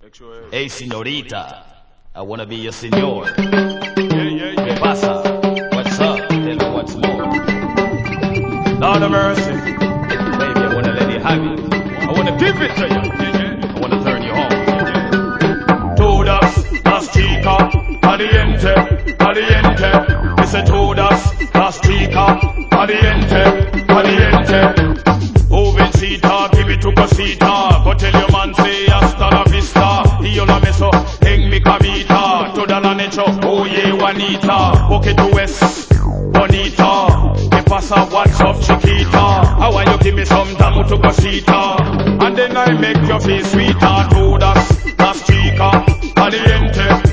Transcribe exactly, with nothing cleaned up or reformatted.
Hey, señorita, I wanna be your señor. ¿Qué pasa? What's up? Tell me what's more. Lord of mercy, baby, I wanna let you have it. I wanna give it to you. I wanna turn you on. Todas las chicas, caliente, caliente. Dice todas las chicas, caliente, caliente. Jovencita, give it to cosita. Go tell your man, say hasta la vista. Y yo la beso en mi camita. Toda la noche, oye Juanita. Porque tú es bonita. ¿Qué pasa? What's up, chiquita? I want you give me some damu to cosita. And then I make your face sweeter. Todas las chicas, caliente.